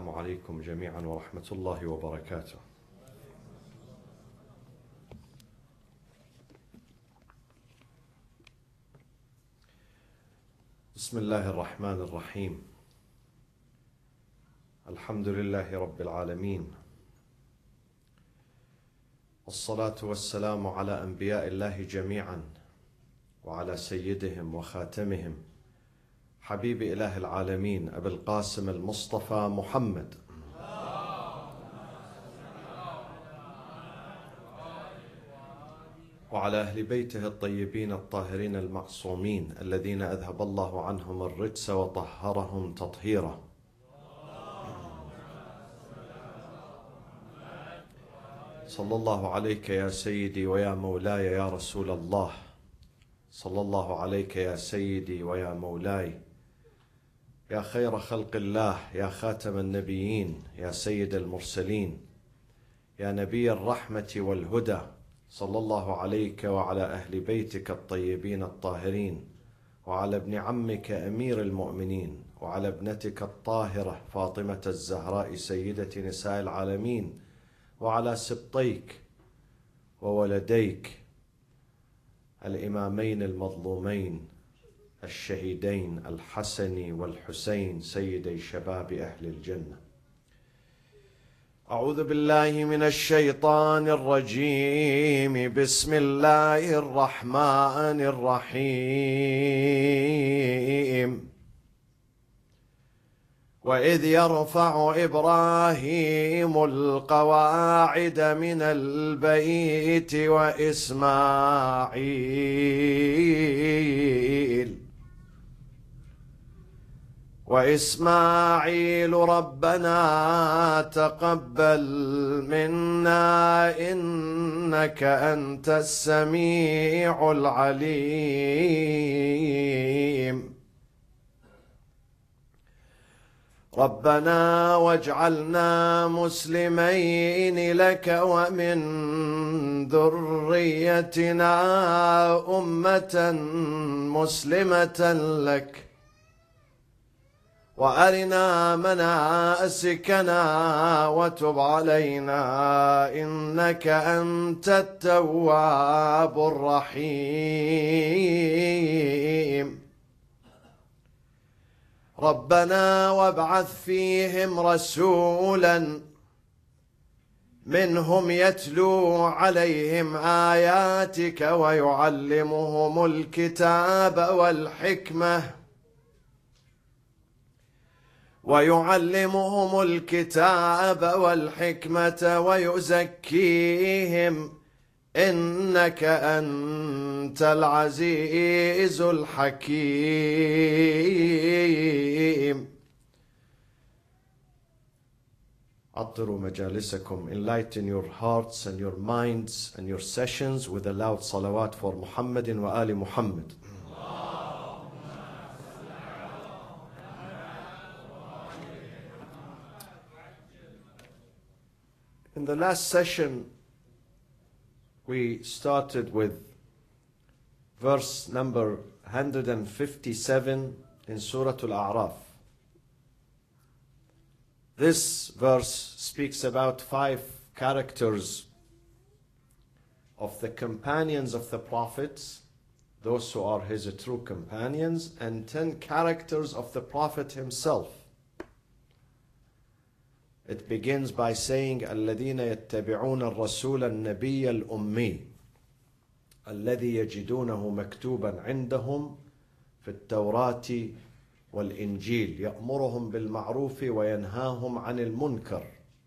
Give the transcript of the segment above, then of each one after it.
السلام عليكم جميعا ورحمة الله وبركاته. بسم الله الرحمن الرحيم. الحمد لله رب العالمين، والصلاة والسلام على أنبياء الله جميعا وعلى سيدهم وخاتمهم حبيب إله العالمين أبي القاسم المصطفى محمد وعلى أهل بيته الطيبين الطاهرين المعصومين الذين أذهب الله عنهم الرجس وطهرهم تطهيرا. صلى الله عليك يا سيدي ويا مولاي يا رسول الله، صلى الله عليك يا سيدي ويا مولاي يا خير خلق الله، يا خاتم النبيين، يا سيد المرسلين، يا نبي الرحمة والهدى، صلى الله عليك وعلى أهل بيتك الطيبين الطاهرين، وعلى ابن عمك أمير المؤمنين، وعلى ابنتك الطاهرة فاطمة الزهراء سيدة نساء العالمين، وعلى سبطيك وولديك الإمامين المظلومين الشهيدين الحسن والحسين سيدي شباب أهل الجنة. أعوذ بالله من الشيطان الرجيم. بسم الله الرحمن الرحيم. وإذ يرفع إبراهيم القواعد من البيت وإسماعيل ربنا تقبل منا إنك أنت السميع العليم. ربنا واجعلنا مسلمين لك ومن ذريتنا أمة مسلمة لك وأرنا مناسكنا وتب علينا إنك أنت التواب الرحيم. ربنا وابعث فيهم رسولا منهم يتلو عليهم آياتك ويعلمهم الكتاب والحكمة ويزكيهم إنك أنت العزيز الحكيم. عطروا مجالسكم. Enlighten your hearts and your minds and your sessions with a loud salawat for Muhammad wa Ali Muhammad. In the last session, we started with verse number 157 in Surah Al-A'raf. This verse speaks about 5 characters of the companions of the prophets, those who are his true companions, and 10 characters of the Prophet himself. It begins by saying الذين يتبعون الرسول النبي الأمي الذي يجدونه مكتوبا عندهم في التوراة والإنجيل يأمرهم بالمعروف وينهاهم عن المنكر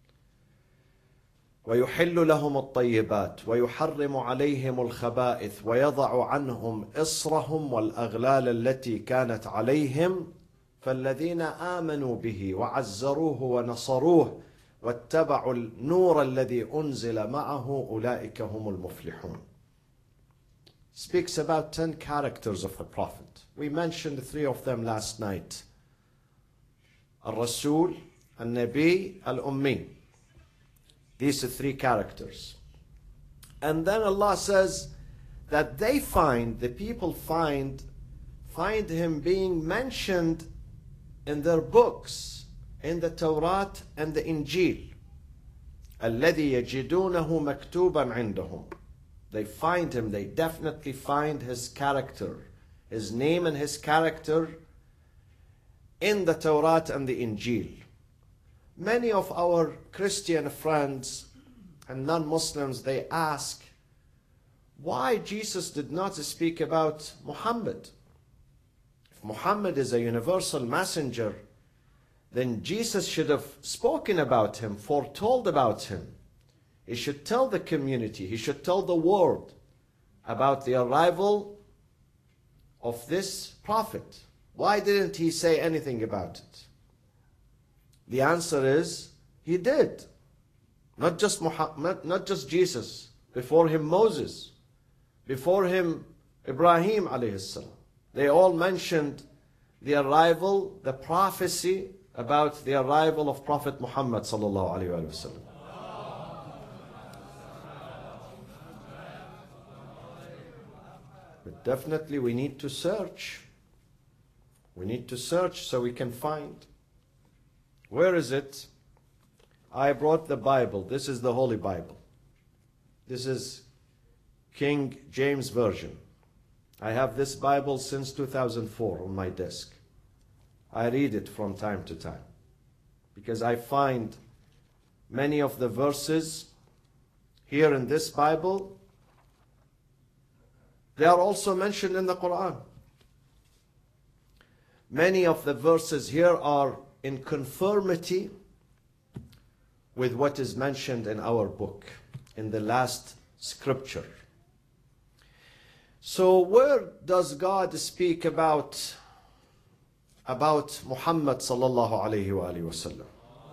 ويحل لهم الطيبات ويحرم عليهم الخبائث ويضع عنهم إصرهم والأغلال التي كانت عليهم فالذين آمنوا به وعزروه ونصروه واتبعوا النور الذي أنزل معه أولئك هم المفلحون. Speaks about 10 characters of the Prophet. We mentioned 3 of them last night. Al-Rasul, Al-Nabi, Al-Ummi. These are 3 characters. And then Allah says that the people find him being mentioned in their books in the Torah and the Injil. الذي يجدونه مكتوبا عندهم. They find him, they definitely find his character, his name and his character in the Torah and the Injil. Many of our Christian friends and non-Muslims, they ask why Jesus did not speak about Muhammad. If Muhammad is a universal messenger, then Jesus should have spoken about him, foretold about him. He should tell the community, he should tell the world about the arrival of this prophet. Why didn't he say anything about it? The answer is, he did. Not just Muhammad, not just Jesus. Before him Moses, before him Ibrahim alayhi salam. They all mentioned the arrival, the prophecy about the arrival of Prophet Muhammad sallallahu alayhi wa sallam. But definitely we need to search. We need to search so we can find. Where is it? I brought the Bible. This is the Holy Bible. This is King James Version. I have this Bible since 2004 on my desk. I read it from time to time because I find many of the verses here in this Bible, they are also mentioned in the Quran. Many of the verses here are in conformity with what is mentioned in our book, in the last scripture. So where does God speak about Muhammad sallallahu alayhi wa sallam?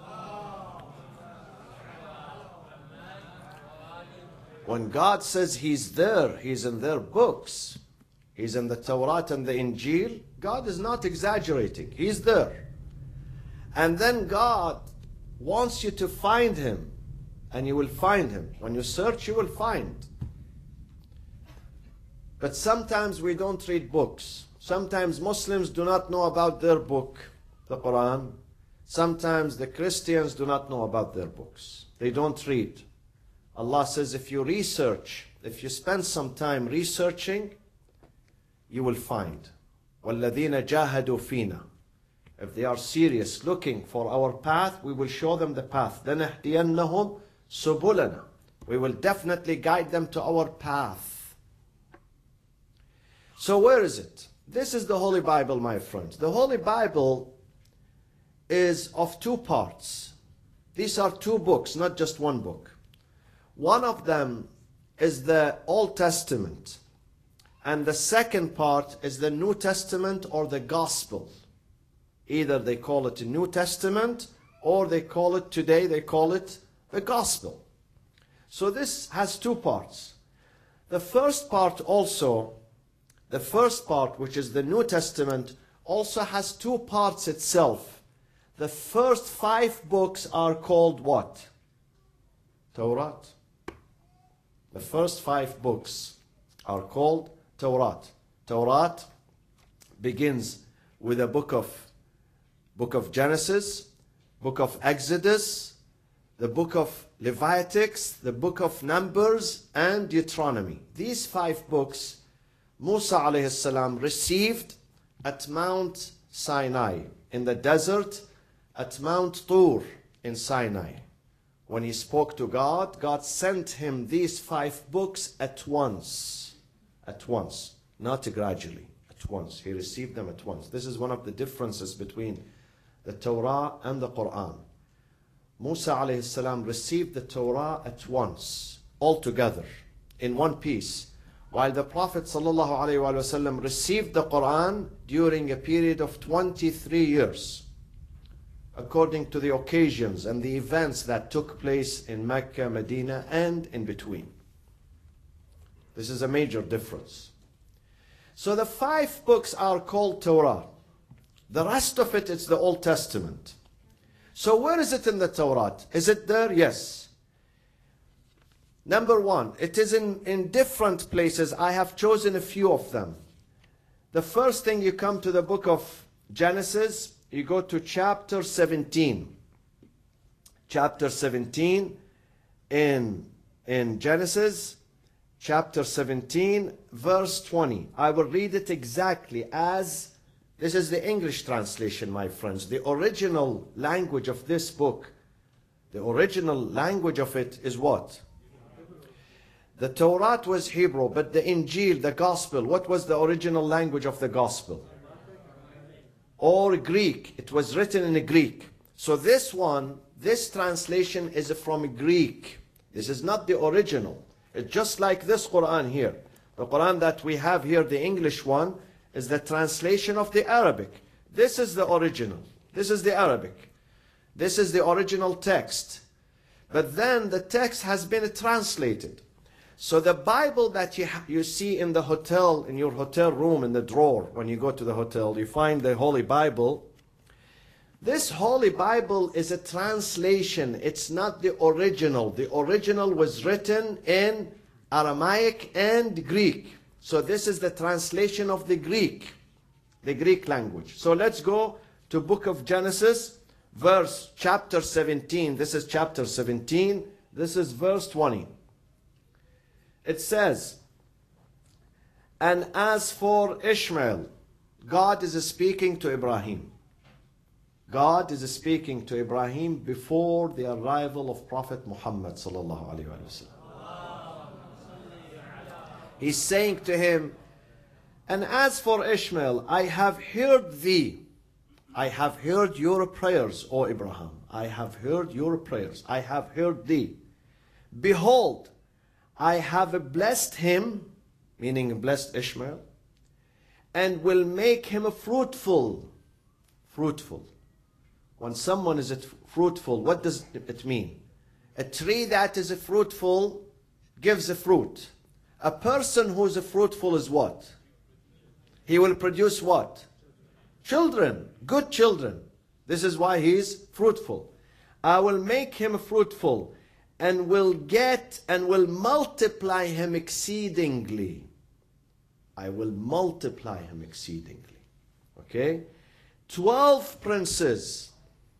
When God says he's there, he's in their books, he's in the Torah and the Injil, God is not exaggerating. He's there. And then God wants you to find him, and you will find him. When you search, you will find. But sometimes we don't read books. Sometimes Muslims do not know about their book, the Quran. Sometimes the Christians do not know about their books. They don't read. Allah says if you research, if you spend some time researching, you will find. وَالَّذِينَ جَاهَدُوا فِينَا. If they are serious looking for our path, we will show them the path. لَنَهْدِيَنَّهُمْ سُبُلَنَا. We will definitely guide them to our path. So where is it? This is the Holy Bible, my friends. The Holy Bible is of two parts. These are two books, not just one book. One of them is the Old Testament, and the second part is the New Testament or the Gospel. Either they call it the New Testament, or they call it, today they call it the Gospel. So this has two parts. The first part also, the first part, which is the New Testament, also has two parts itself. The first 5 books are called what? Torah. The first 5 books are called Torah. Torah begins with a book of Genesis, book of Exodus, the book of Leviticus, the book of Numbers, and Deuteronomy. These 5 books Musa alayhi salam received at Mount Sinai, in the desert, at Mount Tur in Sinai. When he spoke to God, God sent him these 5 books at once. At once, not gradually, at once. He received them at once. This is one of the differences between the Torah and the Quran. Musa alayhi salam received the Torah at once, all together, in one piece, while the Prophet sallallahu alayhi wa sallam received the Quran during a period of 23 years, according to the occasions and the events that took place in Mecca, Medina, and in between. This is a major difference. So the 5 books are called Torah. The rest of it is the Old Testament. So where is it in the Torah? Is it there? Yes. Number 1, it is in different places. I have chosen a few of them. The first thing, you come to the book of Genesis, you go to chapter 17. Chapter 17 in Genesis, chapter 17, verse 20. I will read it exactly as, this is the English translation, my friends. The original language of this book, the original language of it is what? The Torah was Hebrew, but the Injil, the Gospel, what was the original language of the Gospel? Or Greek. It was written in Greek. So this one, this translation is from Greek. This is not the original. It's just like this Quran here. The Quran that we have here, the English one, is the translation of the Arabic. This is the original. This is the Arabic. This is the original text. But then the text has been translated. So the Bible that you see in the hotel, in your hotel room, in the drawer, when you go to the hotel, you find the Holy Bible. This Holy Bible is a translation. It's not the original. The original was written in Aramaic and Greek. So this is the translation of the Greek language. So let's go to book of Genesis, chapter 17. This is chapter 17. This is verse 20. It says, and as for Ishmael, God is speaking to Ibrahim. God is speaking to Ibrahim before the arrival of Prophet Muhammad sallallahu alaihi wasallam. He's saying to him, and as for Ishmael, I have heard thee. I have heard your prayers, O Abraham. I have heard your prayers. I have heard thee. Behold, I have blessed him, meaning blessed Ishmael, and will make him fruitful. Fruitful. When someone is fruitful, what does it mean? A tree that is fruitful gives a fruit. A person who is fruitful is what? He will produce what? Children, good children. This is why he is fruitful. I will make him fruitful, and will multiply him exceedingly. I will multiply him exceedingly. Okay? 12 princes.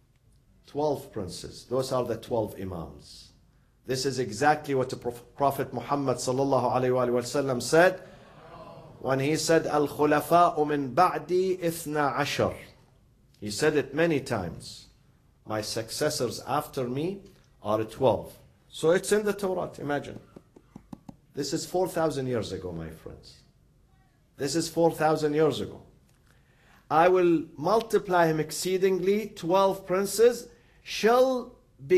12 princes. Those are the 12 imams. This is exactly what the Prophet Muhammad sallallahu alayhi wa sallam said when he said, Al-Khulafa'u min ba'di ithna ashar. He said it many times. My successors after me are 12. So it's in the Torah, imagine. This is 4,000 years ago, my friends. This is 4,000 years ago. I will multiply him exceedingly. 12 princes shall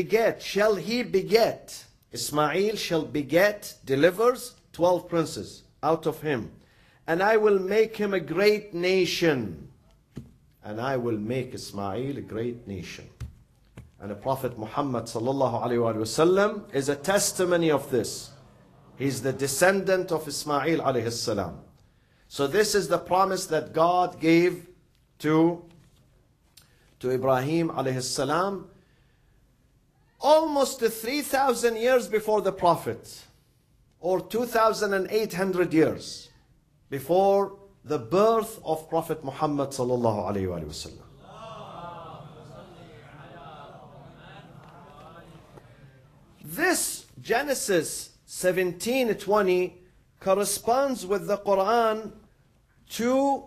he beget. Ismail shall beget, delivers 12 princes out of him. And I will make him a great nation. And I will make Ismail a great nation. And the Prophet Muhammad sallallahu alaihi wasallam is a testimony of this. He's the descendant of Ismail alayhi salam. So this is the promise that God gave to Ibrahim alayhi salam almost 3,000 years before the Prophet, or 2,800 years before the birth of Prophet Muhammad sallallahu alaihi wasallam. This Genesis 17:20 corresponds with the Quran to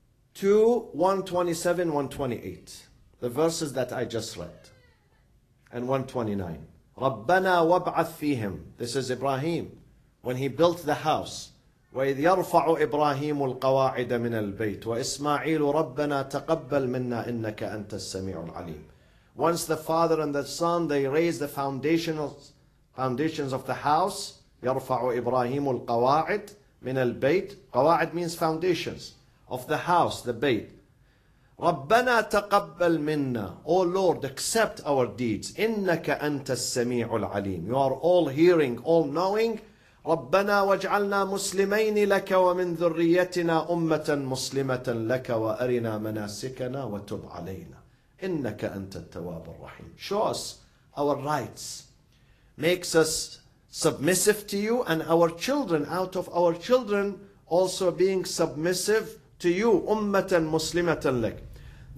127, 128, the verses that I just read, and 129. رَبَّنَا وَابْعَثْ فِيهِمْ. This is Ibrahim when he built the house. وَإِذْ يَرْفَعُ إِبْرَاهِيمُ الْقَوَاعِدَ مِنَ الْبَيْتِ وَإِسْمَاعِيلُ رَبَّنَا تَقَبَّلْ مِنَّا إِنَّكَ أَنْتَ السَّمِيعُ الْعَلِيمُ. Once the father and the son, they raised the foundations of the house. يَرْفَعُ إِبْرَاهِيمُ الْقَوَاعِدَ مِنَ الْبَيْتِ. قواعد means foundations of the house, the bayt. رَبَّنَا تَقَبَّلْ مِنَّا. Oh Lord, accept our deeds. إِنَّكَ أَنْتَ السَّمِيعُ الْعَلِيمُ. You are all hearing, all knowing. رَبَّنَا وَاجْعَلْنَا مُسْلِمَيْنِ لَكَ وَمِنْ ذُرِّيَّتِنَا أُمَّةً مُسْلِمَةً لَكَ وَأَرِنَا مَنَاسِكَنَا وَتُبْ عَلَيْنَا إِنَّكَ أَنْتَ التَّوَّابُ الرَّحِيمُ. Show us our rights. Makes us submissive to you, and our children, out of our children, also being submissive to you. أُمَّةً مُسْلِمَةً لَكَ.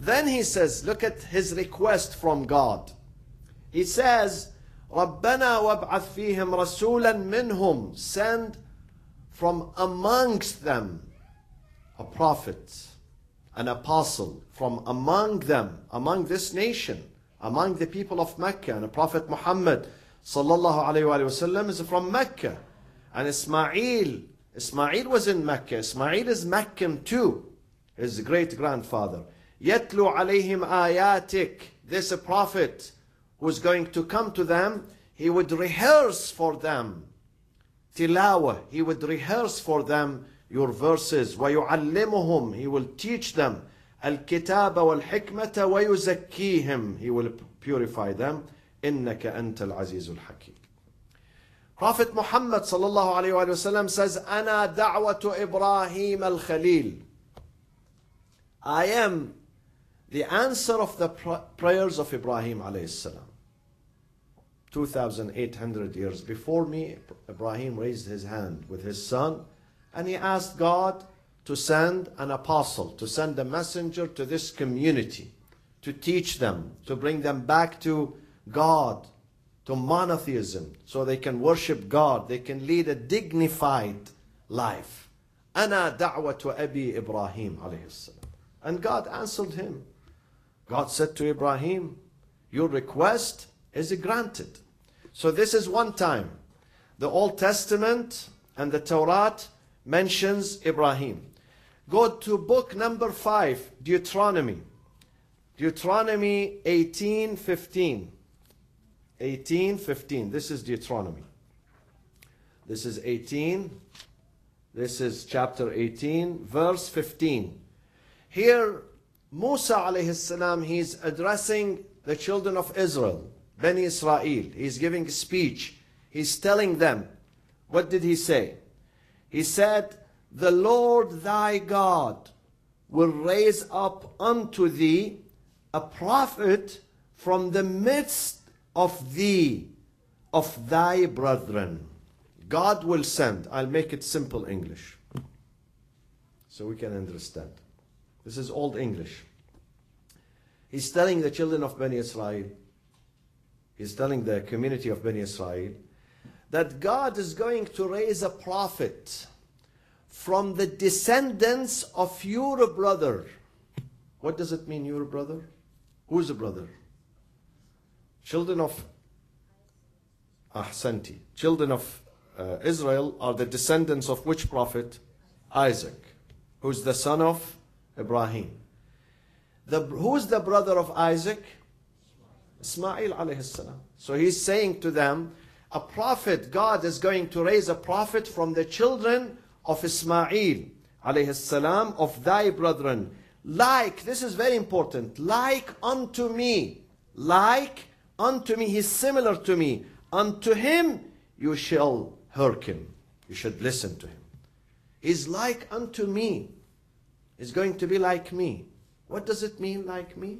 Then he says, look at his request from God. He says, رَبَّنَا وَابْعَثْ فِيهِمْ رَسُولًا مِّنْهُمْ, send from amongst them a prophet, an apostle, from among them, among this nation, among the people of Mecca. And the Prophet Muhammad sallallahu alayhi wa sallam is from Mecca. And Ismail was in Mecca. Ismail is Meccan too, his great-grandfather. يَتْلُو عَلَيْهِمْ آيَاتِكَ. This prophet who is going to come to them, he would rehearse for them. Tilawah, he would rehearse for them your verses. وَيُعَلِّمُهُمْ, he will teach them. الْكِتَابَ وَالْحِكْمَةَ وَيُزَكِّيهِمْ, he will purify them. إِنَّكَ أَنْتَ الْعَزِيزُ الْحَكِيمُ. Prophet Muhammad sallallahu alayhi wa sallam says, أَنَا دَعْوَةُ إِبْرَاهِيمَ الْخَلِيلِ. I am the answer of the prayers of Ibrahim alayhi salam. 2,800 years before me, Ibrahim raised his hand with his son, and he asked God to send an apostle, to send a messenger to this community, to teach them, to bring them back to God, to monotheism, so they can worship God, they can lead a dignified life. أَنَا دَعْوَةُ أَبِي إِبْرَاهِيمَ alayhi salam. And God answered him. God said to Ibrahim, your request is granted. So this is one time. The Old Testament and the Torah mentions Ibrahim. Go to book number 5, Deuteronomy. Deuteronomy 18:15. 18:15. This is Deuteronomy. This is 18. This is chapter 18, verse 15. Here, Musa alayhi salam, he's addressing the children of Israel, Bani Israel. He's giving a speech. He's telling them, what did he say? He said, the Lord thy God will raise up unto thee a prophet from the midst of thee, of thy brethren. God will send. I'll make it simple English so we can understand. This is Old English. He's telling the children of Bani Israel, he's telling the community of Bani Israel, that God is going to raise a prophet from the descendants of your brother. What does it mean, your brother? Who's a brother? Children of Ahsanti. Children of Israel are the descendants of which prophet? Isaac, who's the son of Ibrahim. Who's the brother of Isaac? Ismail alayhi salam. So he's saying to them, a prophet, God is going to raise a prophet from the children of Ismail alayhi salam, of thy brethren. Like, this is very important, like unto me. Like unto me, he's similar to me. Unto him you shall hearken. You should listen to him. He's like unto me. He's going to be like me. What does it mean, like me?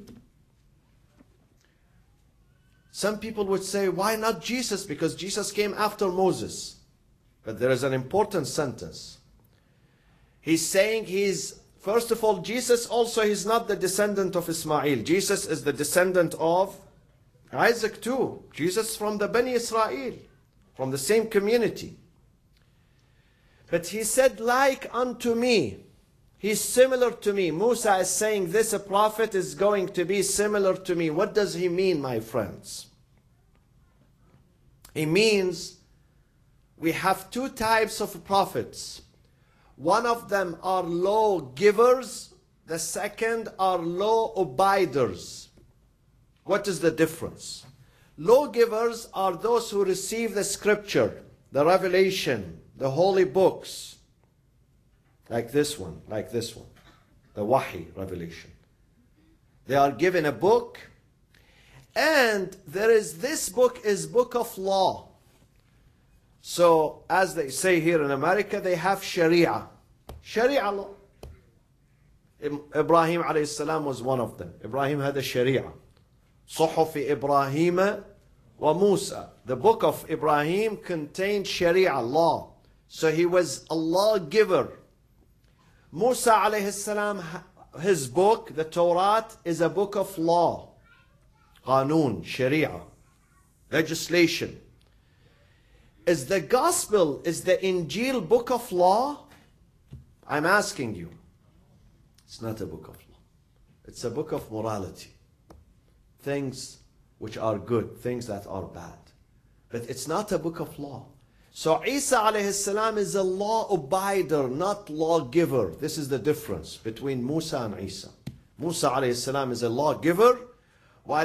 Some people would say, why not Jesus? Because Jesus came after Moses. But there is an important sentence. He's saying first of all, Jesus also, he's not the descendant of Ismail. Jesus is the descendant of Isaac too. Jesus from the Bani Israel, from the same community. But he said, like unto me. He's similar to me. Musa is saying this prophet is going to be similar to me. What does he mean, my friends? He means we have two types of prophets. One of them are law givers. The second are law abiders. What is the difference? Law givers are those who receive the scripture, the revelation, the holy books. Like this one, the Wahi revelation. They are given a book, and this book is book of law. So, as they say here in America, they have Sharia. Sharia law. Ibrahim alayhi salam was one of them. Ibrahim had a Sharia. Suhuf Ibrahim wa Musa. The book of Ibrahim contained Sharia law. So he was a lawgiver. Musa alayhi salam his book, the Torah, is a book of law. Qanun, Sharia, legislation. Is the Gospel, is the Injil book of law? I'm asking you. It's not a book of law. It's a book of morality. Things which are good, things that are bad. But it's not a book of law. So Isa alayhi salam is a law abider, not lawgiver. This is the difference between Musa and Isa. Musa alayhi salam is a lawgiver, while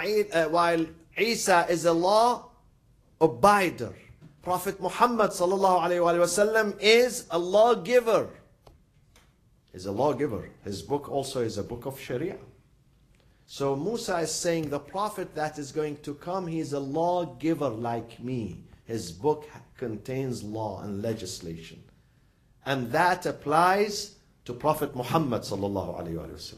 Isa is a law abider. Prophet Muhammad sallallahu alayhi wa sallam is a lawgiver. Is a lawgiver. His book also is a book of Sharia. So Musa is saying the prophet that is going to come, he is a lawgiver like me. His book contains law and legislation. And that applies to Prophet Muhammad sallallahu alayhi wa sallam.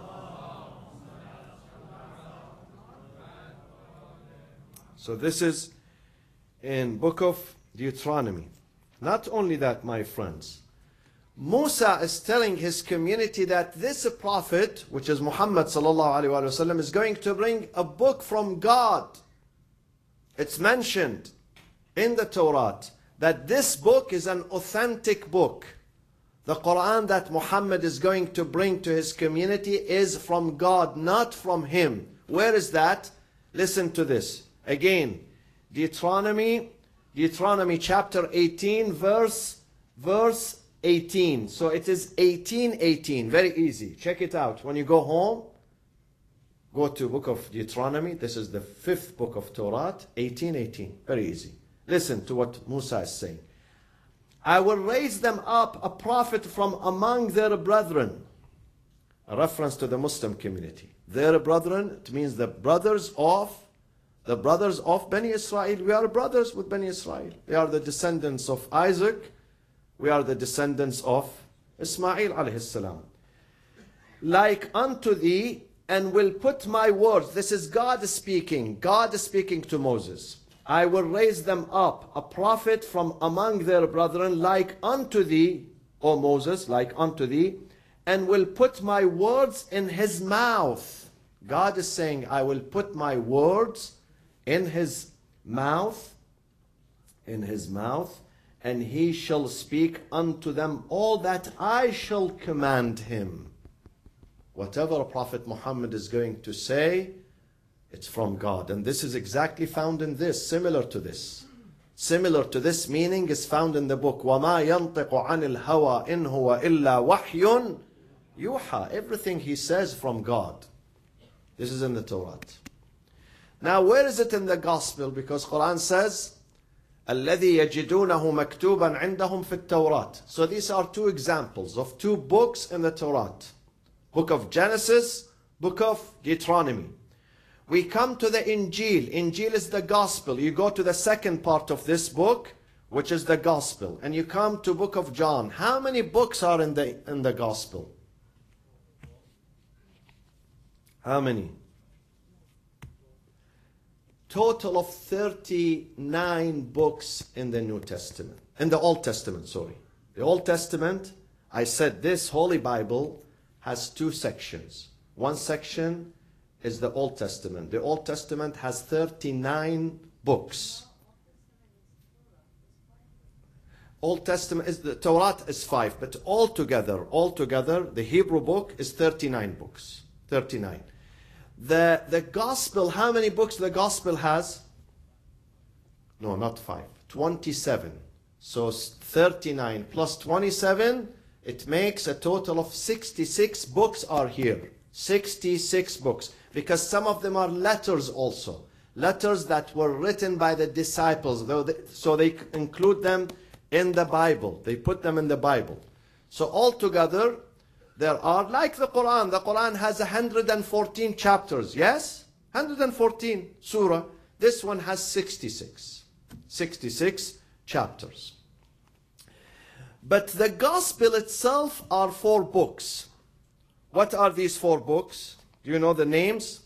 So this is in book of Deuteronomy. Not only that, my friends, Musa is telling his community that this prophet, which is Muhammad sallallahu alaihi wasallam, is going to bring a book from God. It's mentioned in the Torah that this book is an authentic book. The Quran that Muhammad is going to bring to his community is from God, not from him. Where is that? Listen to this. Again, Deuteronomy chapter 18, verse 18. So it is 18:18. Very easy. Check it out. When you go home, go to book of Deuteronomy. This is the 5th book of Torah. 18:18. Very easy. Listen to what Musa is saying. I will raise them up a prophet from among their brethren. A reference to the Muslim community. Their brethren, it means the brothers of Bani Israel. We are brothers with Bani Israel. They are the descendants of Isaac. We are the descendants of Ismail alayhi salam. Like unto thee, and will put my words. This is God speaking. God is speaking to Moses. I will raise them up, a prophet from among their brethren, like unto thee, O Moses, like unto thee, and will put my words in his mouth. God is saying, I will put my words in his mouth, and he shall speak unto them all that I shall command him. Whatever Prophet Muhammad is going to say, it's from God. And this is exactly found in this, similar to this. Similar to this meaning is found in the book, وَمَا يَنْطِقُ عَنِ الْهَوَىٰ إِنْ هُوَ إِلَّا وَحْيٌ يُوحَىٰ. Everything he says from God. This is in the Torah. Now, where is it in the Gospel? Because Quran says, الَّذِي يَجِدُونَهُ مَكْتُوبًا عِنْدَهُمْ فِي التَّوْرَاتِ. So these are two examples of two books in the Torah. Book of Genesis, book of Deuteronomy. We come to the Injil. Injil is the Gospel. You go to the second part of this book, which is the Gospel. And you come to book of John. How many books are in the Gospel? How many? Total of 39 books in the New Testament. In the Old Testament, sorry. The Old Testament, I said this Holy Bible has two sections. One section is the Old Testament. The Old Testament has 39 books. Old Testament is the Torah is 5, but altogether, the Hebrew book is 39 books. 39. The Gospel, how many books the Gospel has? No, not 5. 27. So 39 plus 27, it makes a total of 66 books are here. 66 books. Because some of them are letters also. Letters that were written by the disciples. So they include them in the Bible. They put them in the Bible. So altogether, there are, like the Quran has 114 chapters. Yes? 114 surah. This one has 66. 66 chapters. But the Gospel itself are 4 books. What are these 4 books? Do you know the names?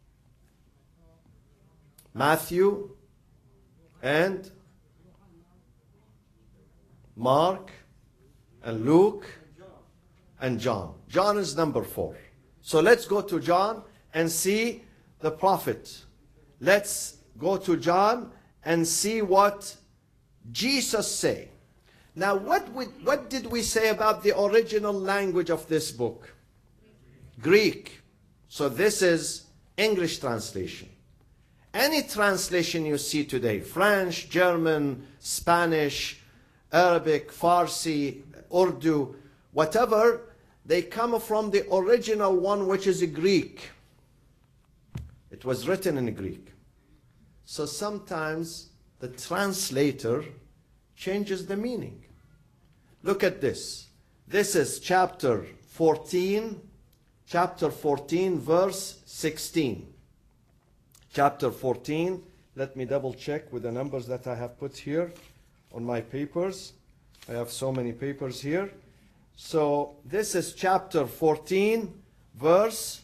Matthew and Mark and Luke and John. John is number 4. So let's go to John and see the prophet. Let's go to John and see what Jesus say. Now, what did we say about the original language of this book? Greek. So this is English translation. Any translation you see today, French, German, Spanish, Arabic, Farsi, Urdu, whatever, they come from the original one, which is Greek. It was written in Greek. So sometimes the translator changes the meaning. Look at this. This is chapter 14, verse 16. Chapter 14, let me double check with the numbers that I have put here on my papers. I have so many papers here. So this is chapter 14, verse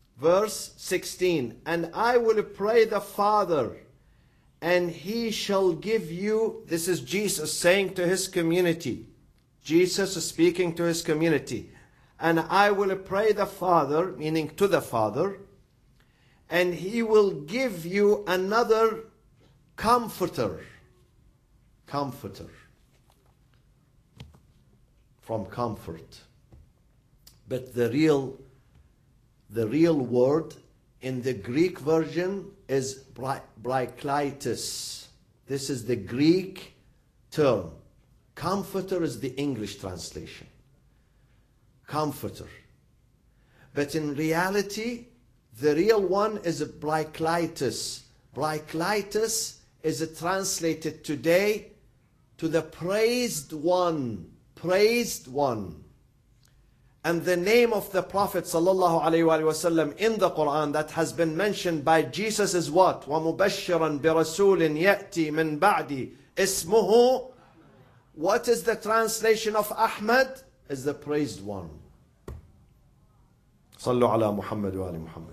16. And I will pray the Father, and he shall give you, this is Jesus saying to his community. Jesus is speaking to his community. And I will pray the Father, meaning to the Father, and he will give you another comforter. Comforter. From comfort. But the real word in the Greek version is Brakleitos. This is the Greek term. Comforter is the English translation. Comforter. But in reality, the real one is Brakleitos. Brakleitos is translated today to the praised one. Praised one. And the name of the Prophet ﷺ in the Quran that has been mentioned by Jesus is what? وَمُبَشِّرًا بِرَسُولٍ يَأْتِي مِنْ بَعْدِ اسْمُهُ. What is the translation of Ahmad? Is the praised one. صلوا على محمد وآل محمد.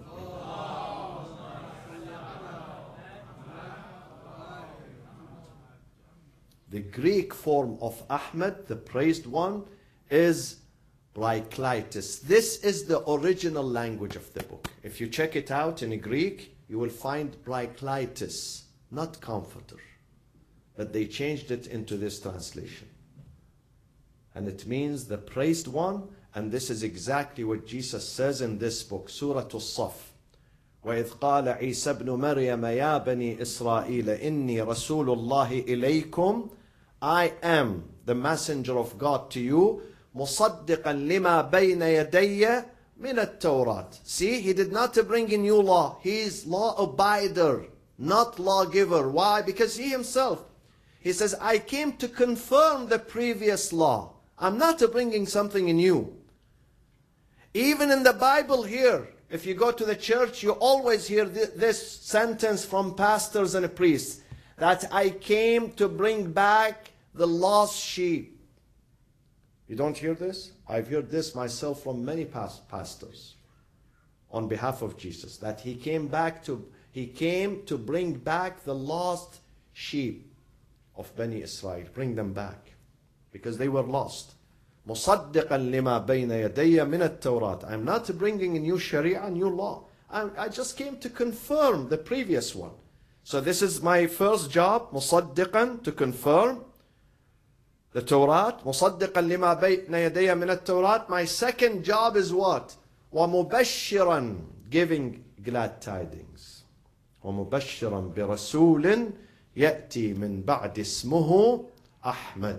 The Greek form of Ahmad, the praised one, is Brakleitos. This is the original language of the book. If you check it out in Greek, you will find Brakleitos, not comforter. But they changed it into this translation. And it means the praised one, and this is exactly what Jesus says in this book, Surah Al-Saf. وَإِذْ قَالَ عِيسَى ابْنُ مَرْيَمَ يَا بَنِي إِسْرَائِيلَ إِنِّي رَسُولُ اللَّهِ إِلَيْكُمْ. I am the messenger of God to you, مُصَدِّقًا لِمَا بَيْنَ يَدَيَّ مِنَ التَّوْرَاتِ. See, he did not bring a new law. He is law abider, not lawgiver. Why? Because he himself, he says, I came to confirm the previous law. I'm not bringing something new. Even in the Bible here, if you go to the church, you always hear this sentence from pastors and priests, that I came to bring back the lost sheep. You don't hear this? I've heard this myself from many pastors on behalf of Jesus, that he came to bring back the lost sheep of Bani Israel, bring them back, because they were lost. مُصَدِّقًا لِمَا بَيْنَ يَدَيَّ مِنَ التَّوْرَاتِ. I'm not bringing a new sharia, a new law. I just came to confirm the previous one. So this is my first job, مُصَدِّقًا, to confirm the Torah. مُصَدِّقًا لِمَا بَيْنَ يَدَيَّ مِنَ التَّوْرَاتِ. My second job is what? وَمُبَشِّرًا, giving glad tidings. وَمُبَشِّرًا بِرَسُولٍ يَأْتِي مِنْ بَعْدِ اسْمُهُ أَحْمَدٍ.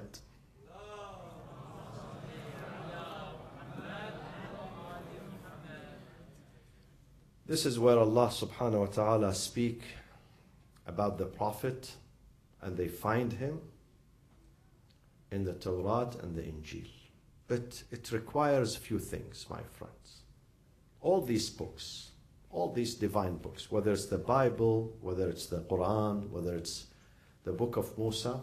This is where Allah subhanahu wa ta'ala speak about the Prophet, and they find him in the Torah and the Injil. But it requires a few things, my friends. All these books, all these divine books, whether it's the Bible, whether it's the Quran, whether it's the book of Musa,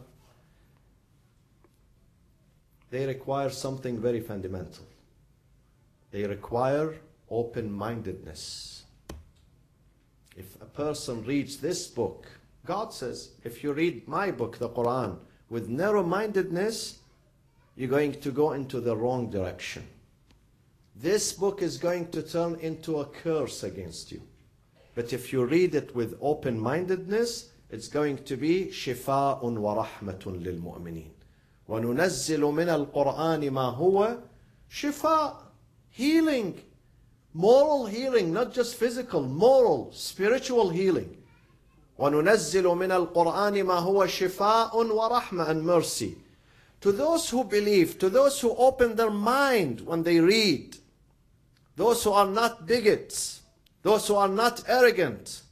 they require something very fundamental. They require open-mindedness. If a person reads this book, God says, if you read my book, the Quran, with narrow-mindedness, you're going to go into the wrong direction. this book is going to turn into a curse against you. But if you read it with open-mindedness, it's going to be شفاء ورحمة للمؤمنين. وننزل من القرآن ما هو شفاء, healing, moral healing, not just physical, moral, spiritual healing. وَنُنَزِّلُ مِنَ الْقُرْآنِ مَا هُوَ شِفَاءٌ وَرَحْمَةٌ and mercy. To those who believe, to those who open their mind when they read, those who are not bigots, those who are not arrogant,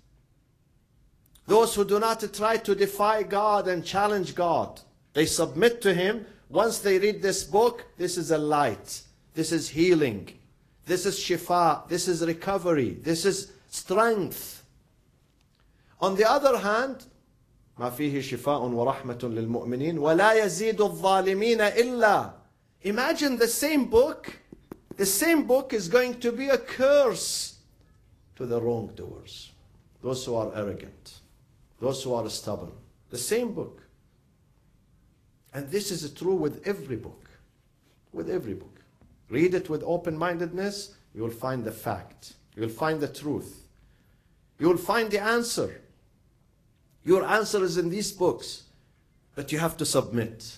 those who do not try to defy God and challenge God, they submit to Him. Once they read this book, this is a light, this is healing, this is shifa, this is recovery, this is strength. On the other hand, ما فيه شفاء ورحمة للمؤمنين ولا يزيد الظالمين إلا. Imagine the same book is going to be a curse to the wrongdoers, those who are arrogant, those who are stubborn. The same book. And this is true with every book. With every book. Read it with open-mindedness, you will find the fact. You will find the truth. You will find the answer. Your answer is in these books, but you have to submit.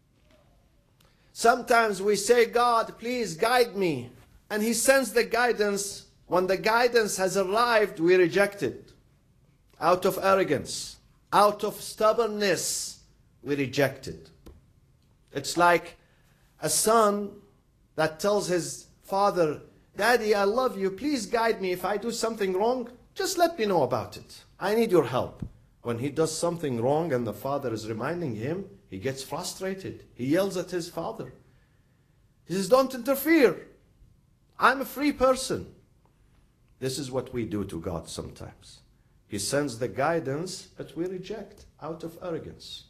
Sometimes we say, God, please guide me. And He sends the guidance. When the guidance has arrived, we reject it. Out of arrogance, out of stubbornness, we reject it. It's like a son that tells his father, Daddy, I love you. Please guide me. If I do something wrong, just let me know about it. I need your help. When he does something wrong and the father is reminding him, he gets frustrated. He yells at his father. He says, don't interfere. I'm a free person. This is what we do to God sometimes. He sends the guidance, but we reject out of arrogance.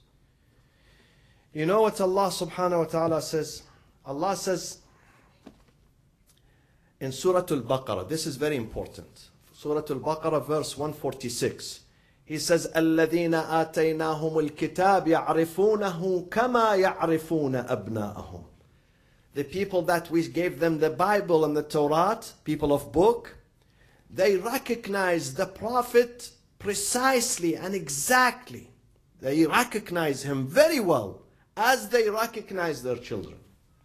You know what Allah subhanahu wa ta'ala says? Allah says in Surah Al-Baqarah, this is very important. Surah Al-Baqarah verse 146. He says, الَّذِينَ آتَيْنَاهُمُ الْكِتَابِ يَعْرِفُونَهُ كَمَا يَعْرِفُونَ أَبْنَاءَهُم. The people that we gave them the Bible and the Torah, people of book, they recognize the Prophet precisely and exactly. They recognize him very well as they recognize their children.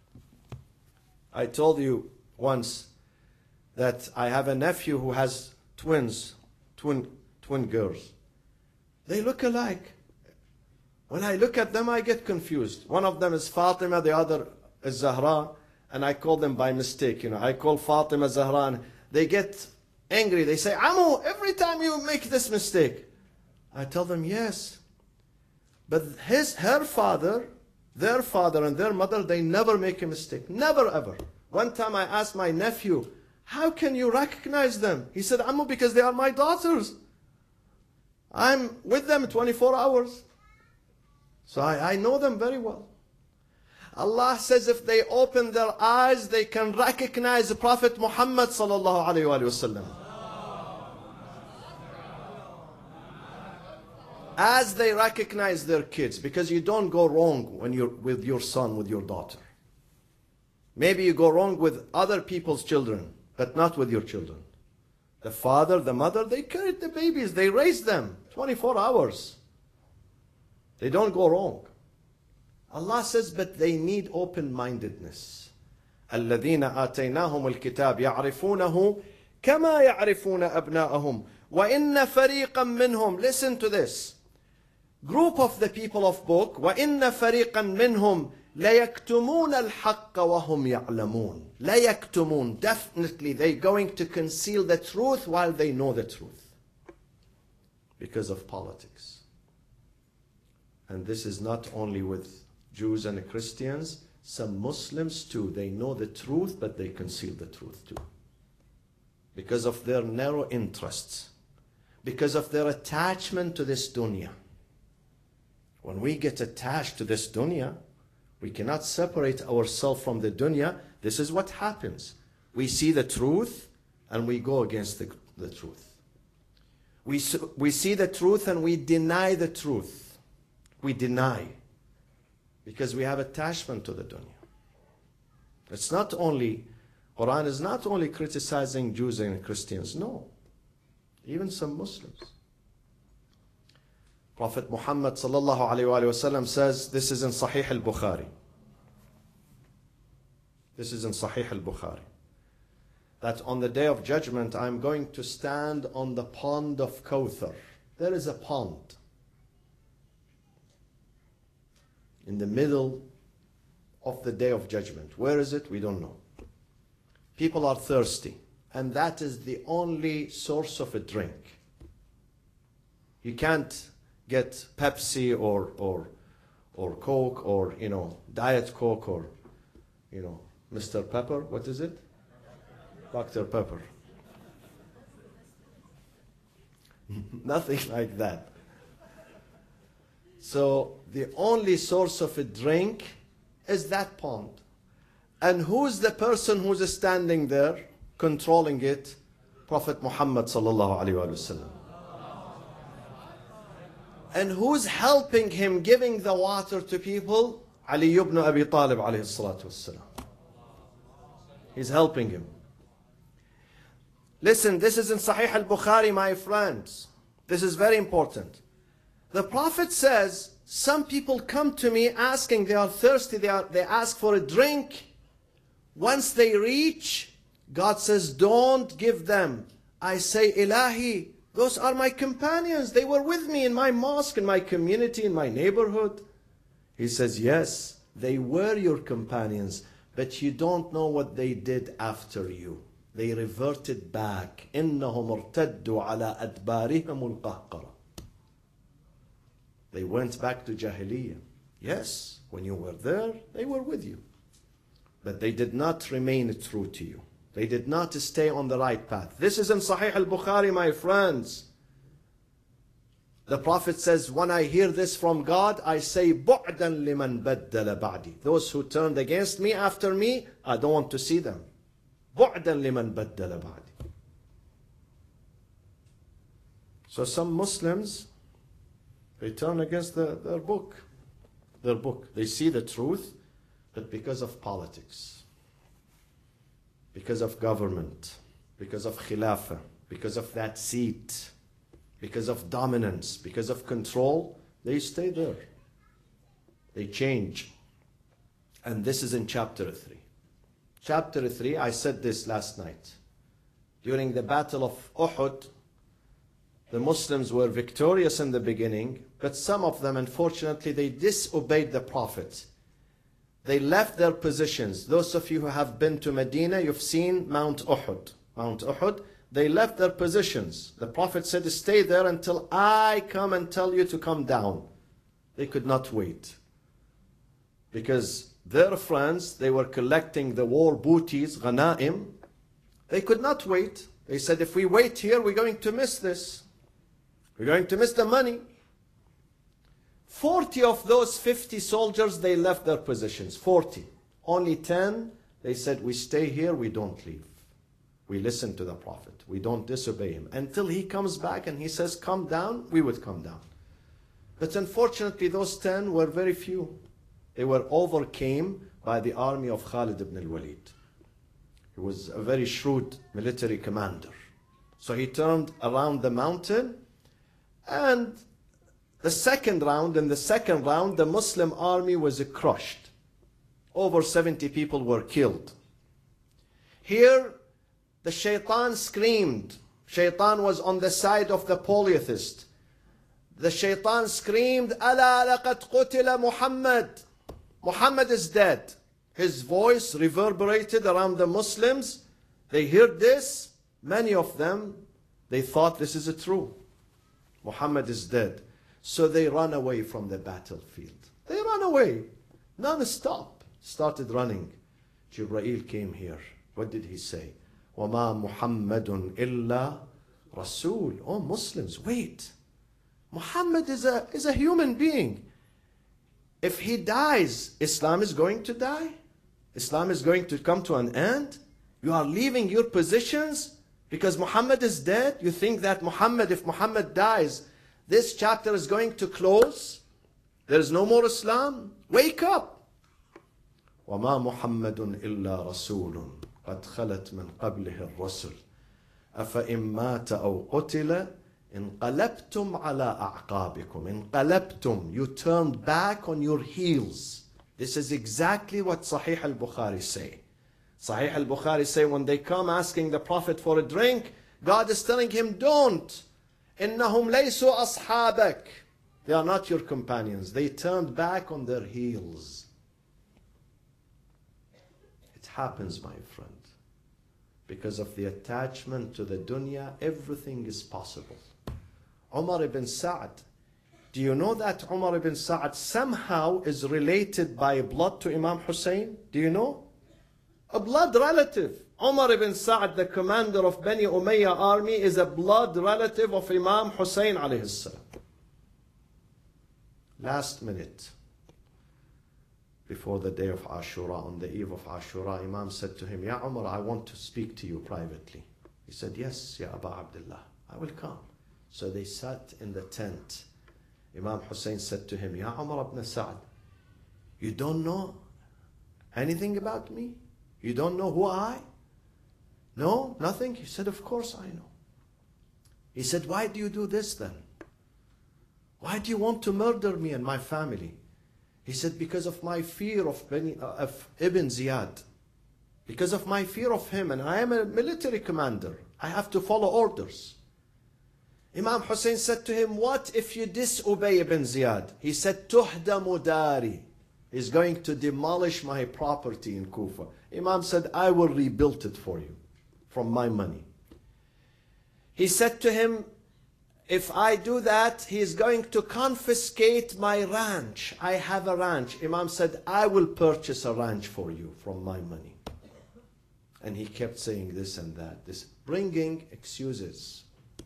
I told you once that I have a nephew who has twin girls. They look alike. When I look at them, I get confused. One of them is Fatima, the other is Zahra, and I call them by mistake. I call Fatima Zahra, and they get angry. They say, Ammu, every time you make this mistake. I tell them, yes. But her father, their father and their mother, they never make a mistake. Never, ever. One time I asked my nephew, how can you recognize them? He said, Ammu, because they are my daughters. I'm with them 24 hours. So I know them very well. Allah says if they open their eyes, they can recognize the Prophet Muhammad sallallahu alayhi wa sallam. As they recognize their kids, because you don't go wrong when you're with your son, with your daughter. Maybe you go wrong with other people's children, but not with your children. The father, the mother, they carried the babies, they raised them 24 hours. They don't go wrong. Allah says, but they need open-mindedness. الَّذِينَ آتَيْنَاهُمُ الْكِتَابِ يَعْرِفُونَهُ كَمَا يَعْرِفُونَ أَبْنَاءَهُمْ وَإِنَّ فَرِيقًا مِّنْهُمْ. Listen to this. Group of the people of book, وَإِنَّ فَرِيقًا مِّنْهُمْ لَيَكْتُمُونَ الْحَقَّ وَهُمْ يَعْلَمُونَ. لَيَكْتُمُونَ. Definitely they're going to conceal the truth while they know the truth. Because of politics. And this is not only with Jews and Christians, some Muslims too. They know the truth, but they conceal the truth too. Because of their narrow interests. Because of their attachment to this dunya. When we get attached to this dunya, we cannot separate ourselves from the dunya. This is what happens. We see the truth and we go against the truth. We see the truth and we deny the truth. We deny. Because we have attachment to the dunya. It's not only Quran is not only criticizing Jews and Christians, no, even some Muslims. Prophet Muhammad sallallahu alaihi wasallam says, this is in Sahih al-Bukhari. This is in Sahih al-Bukhari. That on the day of judgment, I'm going to stand on the pond of Kawthar. There is a pond in the middle of the day of judgment. Where is it? We don't know. People are thirsty, and that is the only source of a drink. You can't get Pepsi or Coke or, Diet Coke or, Mr. Pepper. What is it? Dr. Pepper. Nothing like that. So the only source of a drink is that pond. And who's the person who's standing there controlling it? Prophet Muhammad sallallahu alaihi wasallam. And who's helping him giving the water to people? Ali ibn Abi Talib alayhi salatu wasalam. He's helping him. Listen, this is in Sahih al-Bukhari, my friends. This is very important. The Prophet says, some people come to me asking, they are thirsty, they ask for a drink. Once they reach, God says, don't give them. I say, Ilahi, those are my companions. They were with me in my mosque, in my community, in my neighborhood. He says, yes, they were your companions, but you don't know what they did after you. They reverted back. إِنَّهُمْ ارْتَدُّوا عَلَىٰ أَدْبَارِهِمُ الْقَهْقَرَةِ. They went back to Jahiliyyah. Yes, when you were there, they were with you. But they did not remain true to you. They did not stay on the right path. This is in Sahih al-Bukhari, my friends. The Prophet says, when I hear this from God, I say, بُعْدًا لِمَنْ بَدَّلَ بَعْدِي. Those who turned against me after me, I don't want to see them. بُعْدًا لِمَنْ بَدَّلَ بَعْدِي. So some Muslims, they turn against their book. Their book. They see the truth, but because of politics, because of government, because of khilafah, because of that seat, because of dominance, because of control, they stay there. They change. And this is in chapter 3. Chapter 3, I said this last night. During the battle of Uhud, the Muslims were victorious in the beginning, but some of them, unfortunately, they disobeyed the Prophet. They left their positions. Those of you who have been to Medina, you've seen Mount Uhud. Mount Uhud, they left their positions. The Prophet said, stay there until I come and tell you to come down. They could not wait. Because their friends, they were collecting the war booties, ghanaim. They could not wait. They said, if we wait here, we're going to miss this. We're going to miss the money. 40 of those 50 soldiers, they left their positions. 40. Only 10, they said, we stay here, we don't leave. We listen to the Prophet. We don't disobey him. Until he comes back and he says, come down, we would come down. But unfortunately, those 10 were very few. They were overcame by the army of Khalid ibn al-Walid. He was a very shrewd military commander. So he turned around the mountain, and in the second round, the Muslim army was crushed. Over 70 people were killed. Here, the shaitan screamed. Shaitan was on the side of the polytheist. The shaitan screamed, أَلَا لَقَدْ قُتِلَ Muhammad. Muhammad is dead. His voice reverberated around the Muslims. They heard this. Many of them, they thought this is true. Muhammad is dead. So they ran away from the battlefield. They ran away, non-stop, started running. Jibreel came here. What did he say? وَمَا مُحَمَّدٌ إِلَّا رَسُولٌ. Oh, Muslims, wait. Muhammad is a human being. If he dies, Islam is going to die. Islam is going to come to an end. You are leaving your positions because Muhammad is dead. You think that if Muhammad dies, this chapter is going to close. There is no more Islam. Wake up. وَمَا مُحَمَّدٌ إِلَّا رَسُولٌ قد خلت من قبله الرسل أفإن مات أو قتل انقلبتم على أعقابكم. انقلبتم, you turned back on your heels. This is exactly what Sahih al-Bukhari say. Sahih al-Bukhari say when they come asking the Prophet for a drink, God is telling him, don't. إنهم ليسوا أصحابك. They are not your companions. They turned back on their heels. It happens, my friend. Because of the attachment to the dunya, everything is possible. Umar ibn Sa'd. Do you know that Umar ibn Sa'd somehow is related by blood to Imam Hussein? Do you know? A blood relative. Umar ibn Sa'd, the commander of Bani Umayyah army, is a blood relative of Imam Hussein alayhi salam. Last minute, before the day of Ashura, on the eve of Ashura, Imam said to him, Ya Umar, I want to speak to you privately. He said, yes, Ya Aba Abdullah, I will come. So they sat in the tent. Imam Hussein said to him, Ya Umar ibn Sa'd, you don't know anything about me? You don't know who I? No, nothing? He said, of course I know. He said, why do you do this then? Why do you want to murder me and my family? He said, because of my fear of Ibn Ziyad. Because of my fear of him, and I am a military commander. I have to follow orders. Imam Hussein said to him, what if you disobey Ibn Ziyad? He said, tuhdamu dari. He's going to demolish my property in Kufa. Imam said, I will rebuild it for you from my money. He said to him, if I do that, he is going to confiscate my ranch. I have a ranch. Imam said, I will purchase a ranch for you from my money. And he kept saying this and that, this, bringing excuses.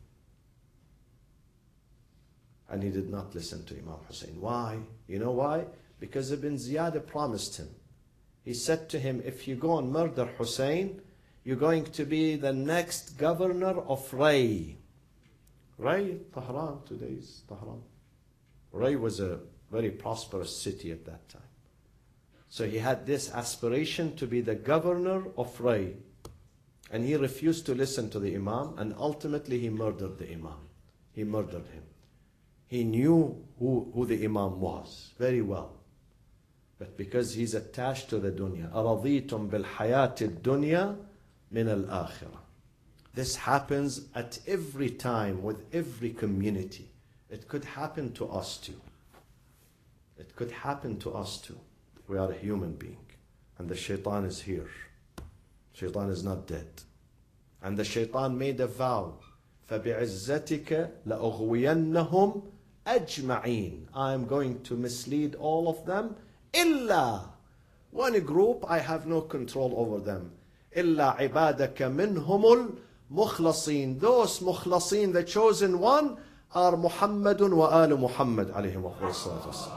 And he did not listen to Imam Hussein. Why? You know why? Because Ibn Ziyad promised him. He said to him, if you go and murder Hussein, you're going to be the next governor of Ray. Ray, Tehran, today's Tehran. Ray was a very prosperous city at that time. So he had this aspiration to be the governor of Ray. And he refused to listen to the Imam, and ultimately he murdered the Imam. He murdered him. He knew who the Imam was very well. But because he's attached to the dunya, أَرَضِيتُمْ بِالْحَيَاةِ الدُّنْيَا مِنَ الْآخِرَةِ. This happens at every time with every community. It could happen to us too. It could happen to us too. We are a human being. And the shaitan is here. Shaitan is not dead. And the shaitan made a vow. فَبِعِزَّتِكَ لَأُغْوِيَنَّهُمْ أَجْمَعِينَ. I am going to mislead all of them. إِلَّا. One group, I have no control over them. إِلَّا عِبَادَكَ مِنْهُمُ الْمُخْلَصِينَ. Those مخلصين, the chosen one, are Muhammad wa al Muhammad alayhim wa sallam.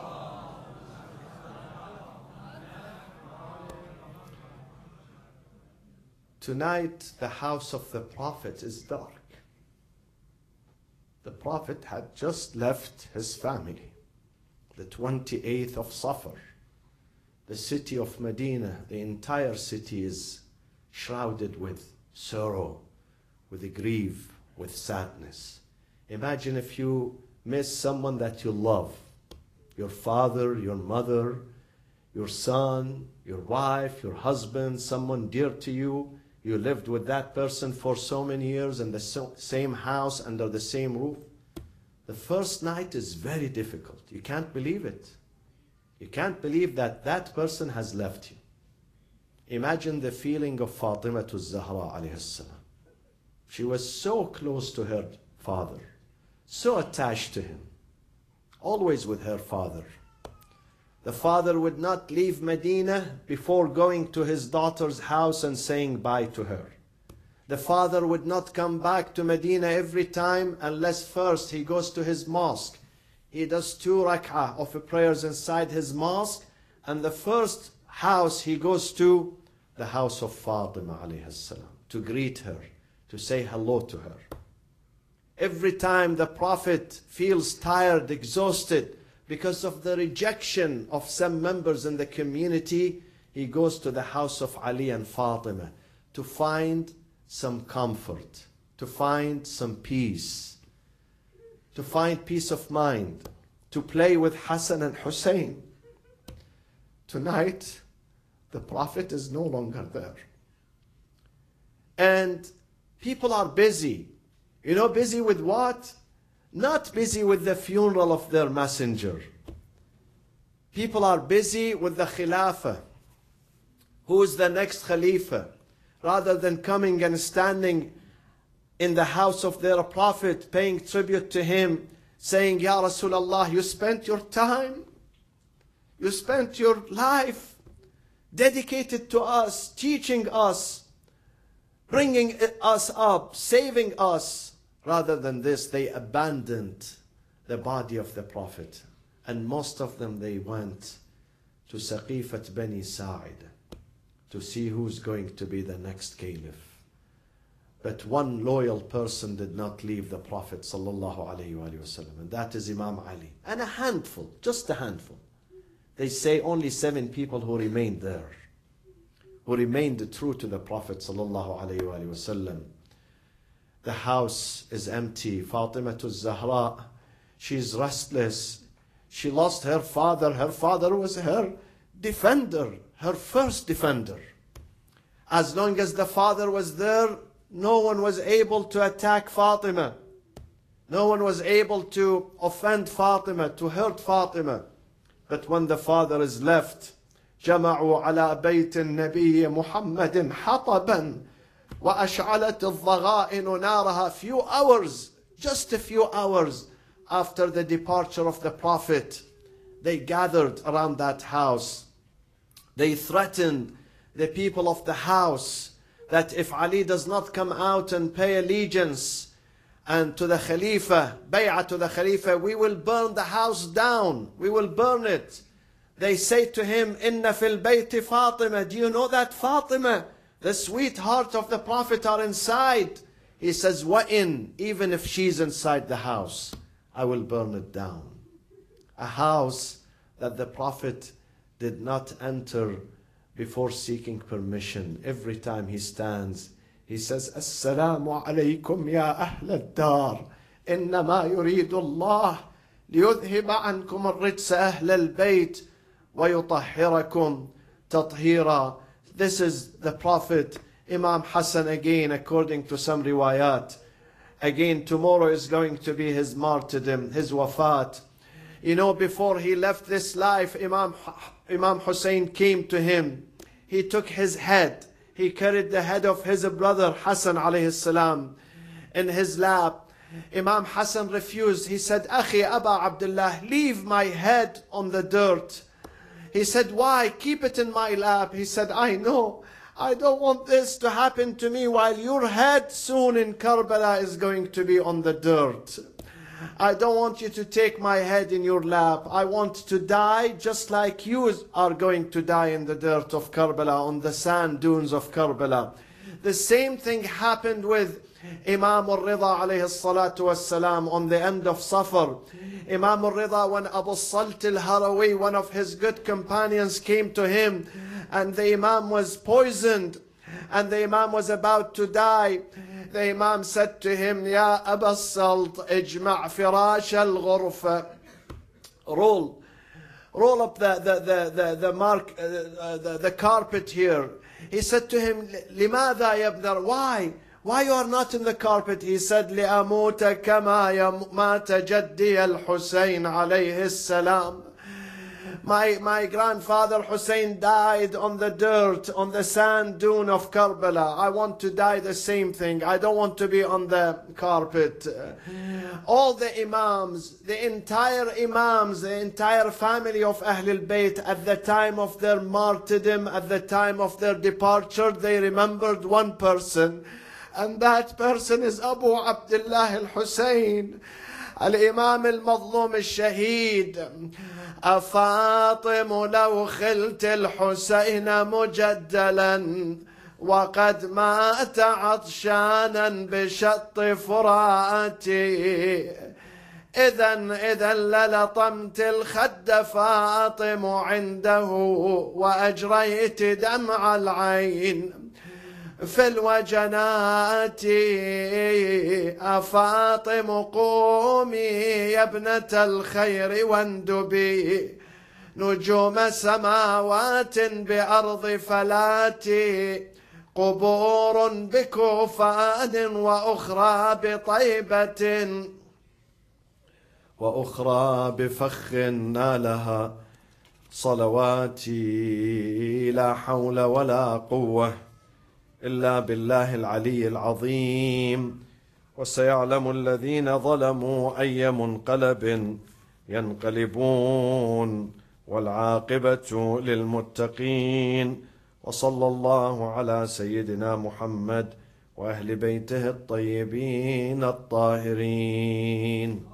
Tonight, the house of the Prophet is dark. The Prophet had just left his family. The 28th of Safar. The city of Medina, the entire city is shrouded with sorrow, with grief, with sadness. Imagine if you miss someone that you love. Your father, your mother, your son, your wife, your husband, someone dear to you. You lived with that person for so many years in the same house, under the same roof. The first night is very difficult. You can't believe it. You can't believe that that person has left you. Imagine the feeling of Fatima Zahra alayhi salam. She was so close to her father, so attached to him, always with her father. The father would not leave Medina before going to his daughter's house and saying bye to her. The father would not come back to Medina every time unless first he goes to his mosque. He does 2 rak'ah of prayers inside his mosque, and the first house he goes to, the house of Fatima alayhi salam, to greet her, to say hello to her. Every time the Prophet feels tired, exhausted, because of the rejection of some members in the community, he goes to the house of Ali and Fatima to find some comfort, to find some peace, to find peace of mind, to play with Hassan and Hussein. Tonight, the Prophet is no longer there. And people are busy. You know, busy with what? Not busy with the funeral of their messenger. People are busy with the Khilafah. Who is the next Khalifa? Rather than coming and standing in the house of their Prophet, paying tribute to him, saying, Ya Rasulullah, you spent your time, you spent your life dedicated to us, teaching us, bringing us up, saving us. Rather than this, they abandoned the body of the Prophet. And most of them, they went to Saqifat Bani Sa'id to see who's going to be the next caliph. But one loyal person did not leave the Prophet sallallahu alaihi wasallam, and that is Imam Ali. And a handful, just a handful. They say only 7 people who remained there, who remained true to the Prophet sallallahu alaihi wasallam. The house is empty. Fatimatu Zahra, she's restless. She lost her father. Her father was her defender, her first defender. As long as the father was there, no one was able to attack Fatima. No one was able to offend Fatima, to hurt Fatima. But when the father is left, جمعوا على بيت النبي محمد حطبا وأشعلت الضغائن نارها. Few hours, just a few hours after the departure of the Prophet, they gathered around that house. They threatened the people of the house that if Ali does not come out and pay allegiance and to the Khalifa, bay'ah to the Khalifa, we will burn the house down. We will burn it. They say to him, Inna fil bayti Fatima. Do you know that Fatima, the sweetheart of the Prophet, are inside? He says, Wa'in, even if she's inside the house, I will burn it down. A house that the Prophet did not enter before seeking permission. Every time he stands, he says, Assalamu alaykum ya ahl al-dar. Innama yuridu Allah liyudhiba ankum al-rijsa ahl al-bayt wa yutahhirakum tathira. This is the Prophet, Imam Hassan again, according to some riwayat. Again, tomorrow is going to be his martyrdom, his wafat. You know, before he left this life, Imam Hussein came to him. He took his head. He carried the head of his brother Hassan alayhi salam in his lap. Imam Hassan refused. He said, Akhi Aba Abdullah, leave my head on the dirt. He said, why? Keep it in my lap. He said, I know. I don't want this to happen to me while your head soon in Karbala is going to be on the dirt. I don't want you to take my head in your lap. I want to die just like you are going to die in the dirt of Karbala, on the sand dunes of Karbala. The same thing happened with Imam al-Rida alayhi salatu wassalam on the end of Safar. Imam al-Rida, when Abu Salt al-Harawi, one of his good companions, came to him, and the Imam was poisoned, and the Imam was about to die, the Imam said to him, Ya Aba Salt, ijma' firash al-ghurfa. Roll up the carpet here. He said to him, Limada yabnar? Why you are not in the carpet? He said, لأموت كما مات جدي الحسين عليه السلام. My grandfather Hussein died on the dirt, on the sand dune of Karbala. I want to die the same thing. I don't want to be on the carpet. All the Imams, the entire family of Ahlul Bayt, at the time of their martyrdom, at the time of their departure, they remembered one person. And that person is Abu Abdullah al-Hussein, al-Imam al-Mazlum al-Shahid. أفاطم لو خلت الحسين مجدلا وقد مات عطشانا بشط فراتي إذا للطمت الخد فاطم عنده وأجريت دمع العين. في الوجنات أفاطم قومي يا ابنة الخير واندبي نجوم سماوات بأرض فلات قبور بكوفان وأخرى بطيبة وأخرى بفخ نالها صلواتي لا حول ولا قوة إلا بالله العلي العظيم. وسيعلم الذين ظلموا أي منقلب ينقلبون والعاقبة للمتقين. وصلى الله على سيدنا محمد وأهل بيته الطيبين الطاهرين.